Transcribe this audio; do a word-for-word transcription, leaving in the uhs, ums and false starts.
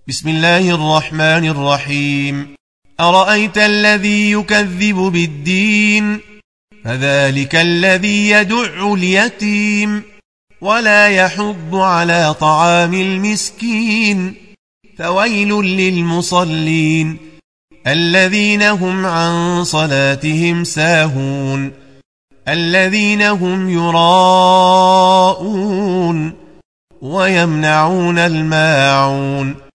بسم الله الرحمن الرحيم. أرأيت الذي يكذب بالدين فذلك الذي يدع اليتيم ولا يحض على طعام المسكين فويل للمصلين الذين هم عن صلاتهم ساهون الذين هم يراءون ويمنعون الماعون